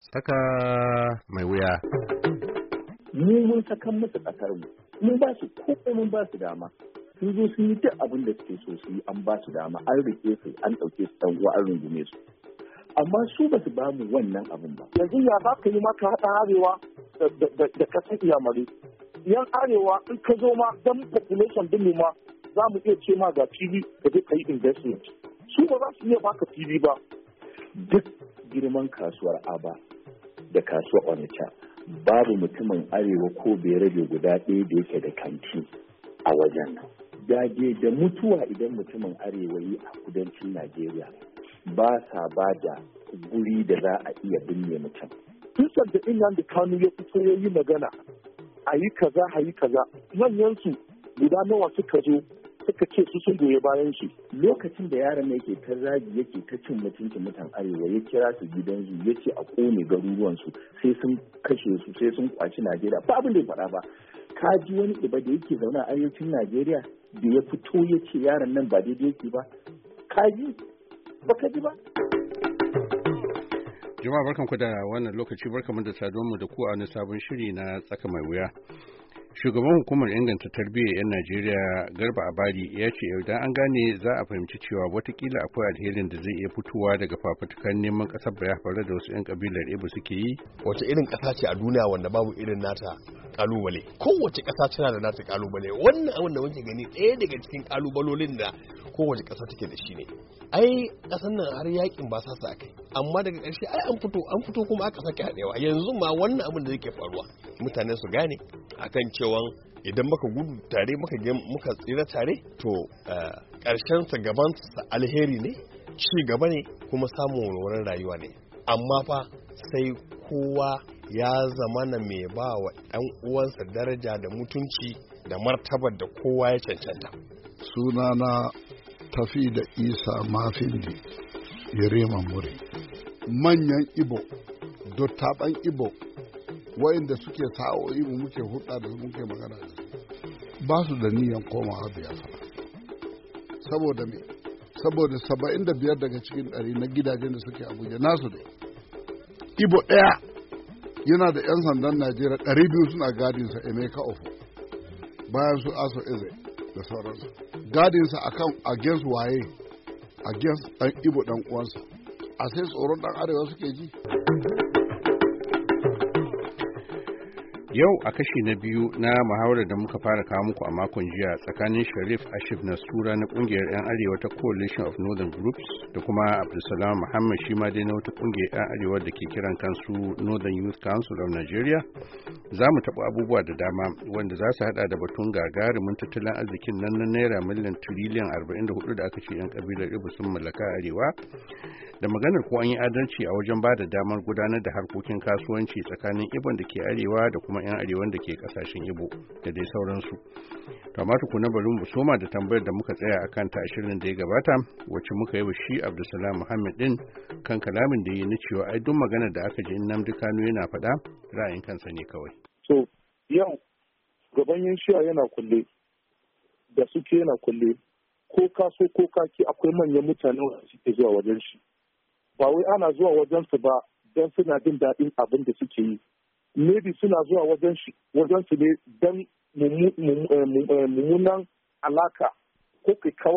Saka mai wuya. Mun sakan masa ƙasar mu. Mun ba su ko mun ba su dama. Sun zo sun yi duk abin da suke so su yi, an ba su dama, an rike su, an ɗauke su ɗan uwa, an rungume su. Amma su ba su ba mu wannan abin ba. Yanzu ya za ka yi maka haɗa arewa da ƙasar iyamare. Yan arewa in ka zo ma dan population din mu ma za mu iya ce ma ga fili da zai kai investment. Su ba za su iya baka fili ba. Duk girman kasuwar Aba da kasuwar Onitsha babu mutumin arewa ko Berebe guda ɗaya da yake da kanti a wajen nan. Dage da mutuwa idan mutumin arewa yi a kudancin Najeriya ba sa ba da guri da za a iya binne mutum. Tusar da Nnamdi Kanu ya fito ya yi magana a yi kaza a yi kaza manyansu guda nawa suka zo suka ce su sun goye bayan shi. Lokacin da yaron yake ta zagi yake ta cin mutuncin mutan arewa ya kira su gidan zu ya ce a kone garuruwansu sai sun kashe su sai sun kwaci Najeriya ba abin da ya faɗa ba. Ka ji wani ɗiba da yake zaune a arewacin Najeriya da ya fito ya ce yaron nan ba daidai yake ba. Ka ji ba ka ji ba. Jama'a barkanku da wannan lokaci, barkanmu da saduwanmu da ku a wani sabon shiri na tsaka mai wuya. Shugaban hukumar inganta tarbiyyar 'yan Najeriya Garba Abadi ya ce idan an gane za a fahimci cewa watakila akwai alherin da zai iya fitowa daga fafutukan neman ƙasar Biafra da wasu 'yan kabilar Igbo suke yi. Wace irin ƙasa ce a duniya wanda babu irin nata kalubale? Kowace ƙasa tana da nata kalubale. Wannan abin da muke gani ɗaya daga cikin kalubalolin da kowace ƙasa take da shi ne. Ai ƙasar nan har yakin ba sa kai, amma daga ƙarshe ai an fito kuma aka sake haɗewa. Yanzu ma wannan abin da yake faruwa mutane su gane akan cewa idan muka gudu tare muka tsira tare to ƙarshen sa gaban sa alheri ne, ci gaba ne, kuma samun walwalar rayuwa ne. Amma fa sai kowa ya zamana mai ba wa ɗan uwansa daraja da mutunci da martabar da kowa ya cancanta. Sunana tafi da Isa Mafindi Yerema Muri. Manyan Ibo, dottaban Ibo, wayanda suke sa'o'i mu muke hudda da su muke magana da su, ba su da niyan komawa Biafra. Saboda me? Saboda 75 daga cikin 100 na gidajen da suke Abuja nasu ne. Ibo ɗaya yana da 'yan sandan Najeriya 200 suna gadinsa Emeka Ofo, bayan su Aso Eze da sauransu. Gadinsa akan against waye? Against ɗan Ibo ɗan uwansa. A sai tsoron ɗan arewa suke ji. Yau a kashi na biyu na muhawarar da muka fara kawo muku a makon jiya tsakanin Sharif Ashif Nasura na kungiyar 'yan arewa ta Coalition of Northern Groups da kuma Abdulsalam Muhammad shi ma dai na wata kungiyar 'yan arewa da ke kiran kansu Northern Youth Council of Nigeria, za mu taɓa abubuwa da dama wanda za su haɗa da batun gagarumin tattalin arzikin nan na naira miliyan tiriliyan 44 da aka ce 'yan kabilar Igbo sun mallaka arewa, da maganar ko an yi adalci a wajen ba da damar gudanar da harkokin kasuwanci tsakanin Ibon da ke arewa da kuma 'yan arewan da ke kasashen Igbo da dai sauransu. To amma tukuna bari mu soma da tambayar da muka tsaya akan ta ashirin da ya gabata, wacce muka yi wa shi Abdulsalam Muhammad din kan kalamin da yi na cewa ai duk maganar da aka ji Nnamdi Kanu yana faɗa ra'ayin kansa ne kawai. So yau gaban yin shiya yana kulle da suke yana kulle, ko kaso ko kaki akwai manyan mutane wanda suke zuwa wajen shi. Ba wai ana zuwa wajen su ba don suna jin daɗin abin da suke yi. Maybe suna zuwa wajen su ne don mummunan alaka ko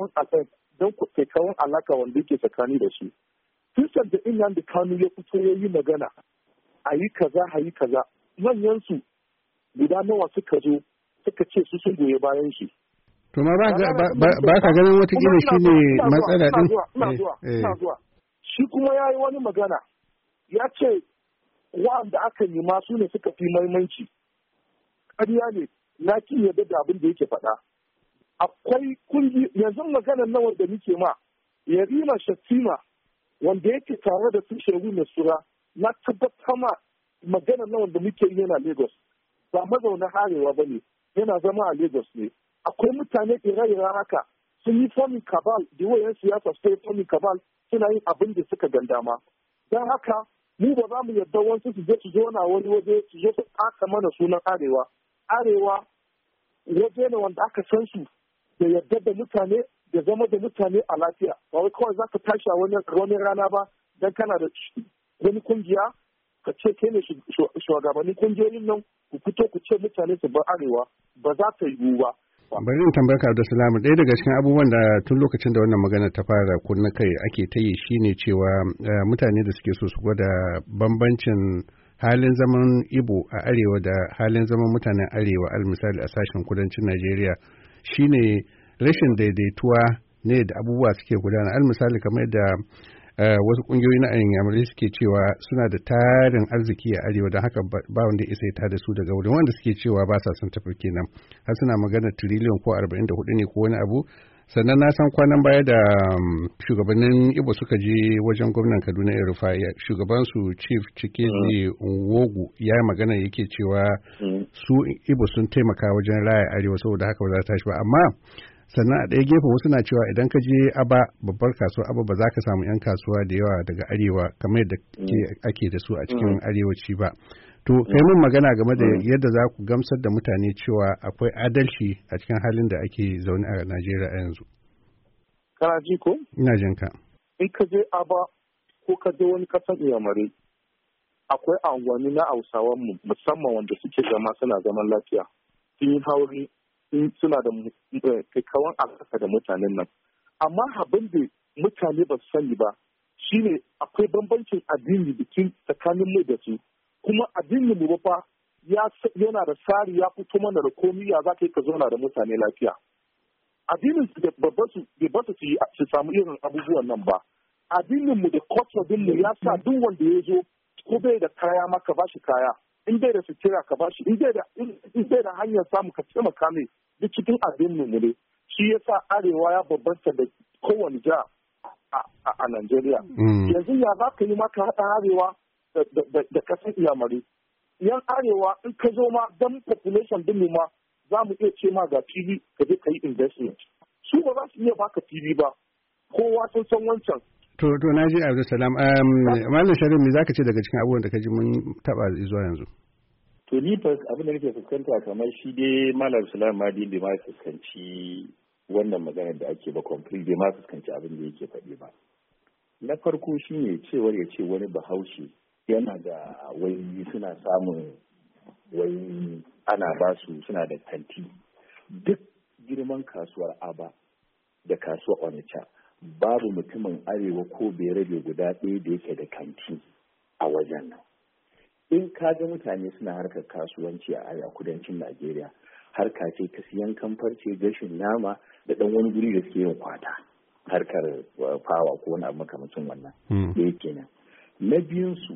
kaikawan alaka wanda yake tsakani da su. Tusar da Nnamdi Kanu ya fito ya yi magana a yi kaza a yi kaza, manyansu guda nawa suka zo suka ce su sun goye bayan shi. To ma ba ka ganin watakila shi ne matsala din? Ina zuwa. Shi kuma ya yi wani magana ya ce wa'anda aka nema su ne suka fi maimanci. Ƙarya ne, na ki yadda da abin da yake faɗa. Akwai yanzu maganar na wanda muke ma, Yarima Shattima wanda yake tare da su Shehu Nasura, na tabbatar ma maganar na wanda muke yi yana Lagos. Ba mazauna Arewa ba ne, yana zama a Lagos ne. Akwai mutane ire-iren haka sun yi fomin kabal, da wayan siyasa su yi fomin kabal suna yin abin da suka gandama. Don haka mu ba za mu yarda wasu su je su zo na wani waje su zo su aka mana sunan Arewa. Arewa waje ne wanda aka san su da yarda da mutane da zama da mutane a lafiya. Ba wai kawai za ka tashi a wani rana ba don kana da wani kungiya ka ce kai ne shugabannin kungiyoyin nan ku fito ku ce mutane su bar arewa ba za ta yiwu ba. Bari in tambayar ka Abdulsalam, ɗaya daga cikin abubuwan da tun lokacin da wannan magana ta fara kunna kai ake ta yi shine cewa mutane da suke so su gwada bambancin halin zaman Igbo a arewa da halin zaman mutanen arewa al misali a sashen kudancin Najeriya shine rashin daidaituwa ne da abubuwa suke gudana al misali kamar da wasu kungiyoyi na inyamurai suke cewa suna da tarin arziki a arewa don haka ba wanda isa ya da su daga wurin wanda suke cewa ba sa son tafi kenan har suna magana tiriliyon ko 44 ne ko wani abu. Sannan na san kwanan baya da shugabannin Igbo suka je wajen gwamnan Kaduna El-Rufai, shugabansu Chief Chikezi Nwogu ya yi magana yake cewa su Igbo sun taimaka wajen raya arewa saboda haka ba za ta tashi ba, amma sannan a ɗaya gefen wasu na cewa idan ka je Aba, babbar kasuwar Aba, ba za ka samu 'yan kasuwa da yawa daga arewa kamar yadda ake da su a cikin arewaci ba. To kai mun magana game da yadda za ku gamsar da mutane cewa akwai adalci a cikin halin da ake zaune a Najeriya a yanzu. Kana ji ko? Ina jin ka. In ka je Aba ko ka je wani kasan Iyamare, akwai anguwanni na Hausawan mu musamman wanda suke zama suna zaman lafiya. Sun yi hauri, suna da kyakkyawan alaka da mutanen nan. Amma abin da mutane ba su sani ba shine akwai bambancin addini tsakanin mu da su. Kuma addinin mu fa yana da tsari ya fito mana da komi ya za ka yi ka zauna da mutane lafiya. Addinin su da babba su su samu irin abubuwan nan ba. Addinin mu da culture din mu ya sa duk wanda ya zo ko bai da kaya ma ka bashi kaya, in bai da sutura ka bashi, in bai da hanyar samu ka taimaka mai duk cikin addinin mu ne. Shi yasa arewa ya babbanta da kowane jiha a Najeriya. Yanzu ya za ka yi maka haɗa arewa da kasar Iyamare. Yan arewa in ka zo ma dan population din ma za mu iya ce ma ga fili ka je ka yi investment. Su ba za su iya baka fili ba. Kowa sun san wancan. To na ji Abdulsalam. Malam Sharif, me zaka ce daga cikin abubuwan da ka ji mun taba zuwa yanzu? To ni abin da nake fuskanta kamar shi dai Malam Abdulsalam Madi bai ma fuskanci wannan maganar da ake ba complete, bai ma fuskanci abin da yake faɗi ba. Na farko shine cewar ya ce wani Bahaushe yana da wai suna samun wai ana ba su suna da kanti. Duk girman kasuwar Aba da kasuwar Onitsha babu mutumin arewa ko berebe guda ɗaya da yake da kanti a wajen nan. In ka ga mutane suna harkar kasuwanci a arewa kudancin Najeriya, harka ce ta siyan kamfarce, gashin nama da ɗan wani guri da suke yin kwata, harkar fawa ko wani abu makamacin wannan. Da yake nan. Na biyunsu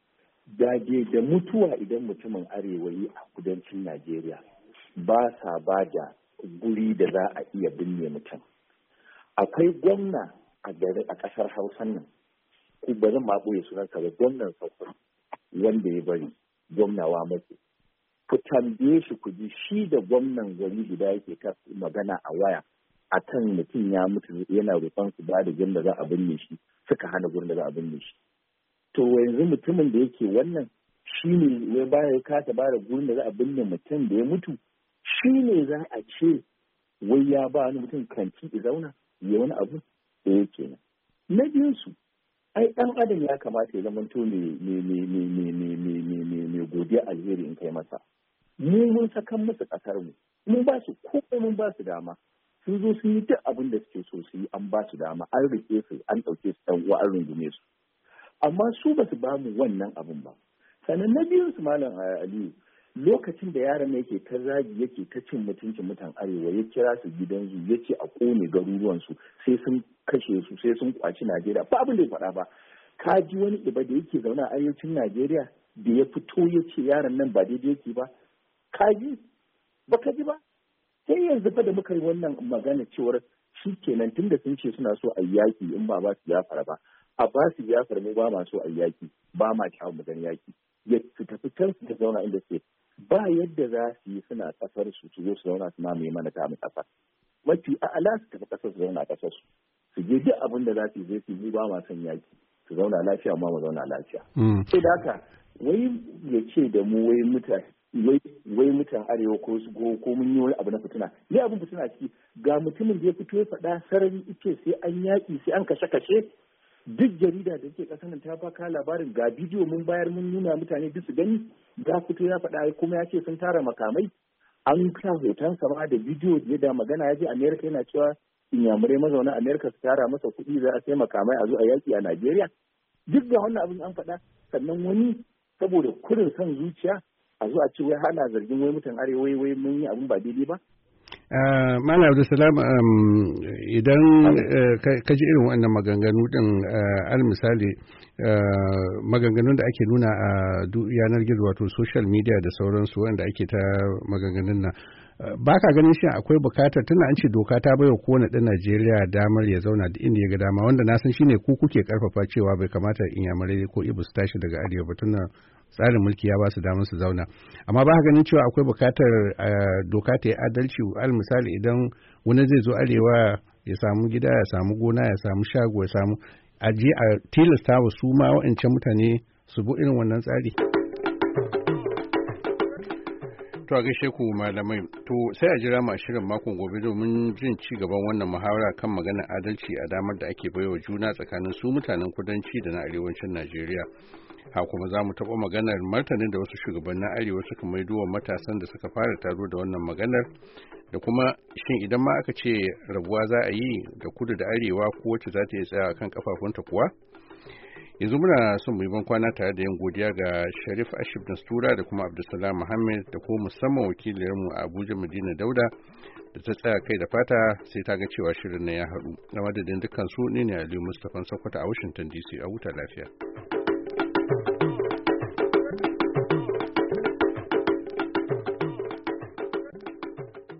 dage da mutuwa idan mutumin arewa yi a kudancin Najeriya ba sa ba da guri da za a iya binne mutum. Akwai gwamna a ƙasar Hausa nan, ku ba zan ma ɓoye sunansa ba, gwamnan Sokoto wanda ya bari, gwamna wa mace. Ku tambaye shi ku ji shi da gwamnan gari guda yake ta magana a waya a kan mutum ya mutu yana roƙon su ba da gurin da za a binne shi, suka hana gurin da za a binne shi. To yanzu mutumin da yake wannan shi ne ya baya ya kasa ba da gurin da za a binne mutum da ya mutu, shi ne za a ce wai ya ba wani mutum kanti ya zauna ya wani abu da yake nan. Na biyunsu, ai ɗan adam ya kamata ya zamanto mai godiya alheri in kai masa. Mu mun sakan masa ƙasar mu, mun ba su komai, mun ba su dama. Sun zo sun yi duk abin da suke so su yi, an ba su dama, an rike su, an ɗauke su ɗan uwa, an rungume su. Amma su ba su ba mu wannan abin ba. Sannan na biyunsu Malam Aliyu, lokacin da yaron yake ta zagi yake ta cin mutuncin mutan arewa, ya kira su gidan zu, ya ce a kone garuruwansu sai sun kashe su, sai sun kwaci Najeriya, ba abin da ya faɗa ba. Ka ji wani iba da yake zaune a arewacin Najeriya da ya fito ya ce yaron nan ba daidai yake ba? Ka ji? Ba ka ji ba? Sai yanzu fa da muka yi wannan magana cewar shi kenan tun da sun ce suna so a yaki in ba su yafara ba, a ba su yafara mu ba ma so a yaki, ba ma kyawun magan yaki. Ya su tafi can su zauna inda suke, ba yadda za su yi suna kasar su zo su zauna su mamaye mana ta mu kasar. Mafi a'ala su tafi kasar su zauna a kasar su. Su je duk abin da za su yi zai su yi ba ma son yaki. Su zauna lafiya ma mu zauna lafiya. Sai da haka wai ya ce da mu wai mutan arewa ko su ko mun yi wani abu na fitina. Ni abin fitina ciki ga mutumin da ya fito ya faɗa sarari ice sai an yaƙi sai an kashe-kashe. duk jarida da ke ƙasar nan ta baka labarin ga bidiyo mun bayar mun nuna mutane duk su gani, ya fito ya faɗa kuma ya ce sun tara makamai, an sa hotonsa ma da bidiyo da magana ya je Amerika yana cewa inyamurai mazauna Amerika su tara masa kuɗi za a sai makamai a zo a yaƙi a Najeriya. Duk da wannan abin an faɗa, sannan wani saboda kurin son zuciya a zo a ce wai hana zargin wai mutan arewa wai mun yi abin ba daidai ba. Malam Abdulsalam, idan ka ji irin wannan maganganu din, al misali maganganun da ake nuna a yanar gizo wato social media da sauransu wanda ake ta maganganun nan, ba ka ganin shi akwai bukatar, tana an ce doka ta baiwa kowane ɗan Najeriya damar ya zauna da inda ya ga dama, wanda na san shine ku kuke karfafa cewa bai kamata inyamurai ko ibu su tashi daga arewa ba, tunda tsarin mulki ya ba su damar su zauna. Amma ba ka ganin cewa akwai bukatar doka ta yi adalci, al misali idan wani zai zo arewa ya samu gida, ya samu gona, ya samu shago, ya samu aje a tilasta wa su ma wa'ancan mutane su bi irin wannan tsari. To a gaishe ku malamai, to sai a jira mu a shirin makon gobe domin jin ci gaban wannan muhawara kan maganar adalci a damar da ake baiwa juna tsakanin su mutanen kudanci da na arewacin Najeriya. Ha kuma za mu taɓa maganar martanin da wasu shugabannin arewa suka maido wa matasan da suka fara taro da wannan maganar, da kuma shin idan ma aka ce rabuwa za a yi da kudu da arewa ko wacce za ta yi tsaya kan kafafunta kuwa. Yanzu muna son mu yi ban kwana tare da yin godiya ga Sharif Ashib Nastura da kuma Abdulsalam Muhammad da kuma musamman wakilinmu a Abuja Madina Dauda da ta tsaya kai da fata sai ta ga cewa shirin na ya haɗu. Na madadin dukkan su ne Aliyu Mustapha Sokoto a Washington DC, a huta lafiya.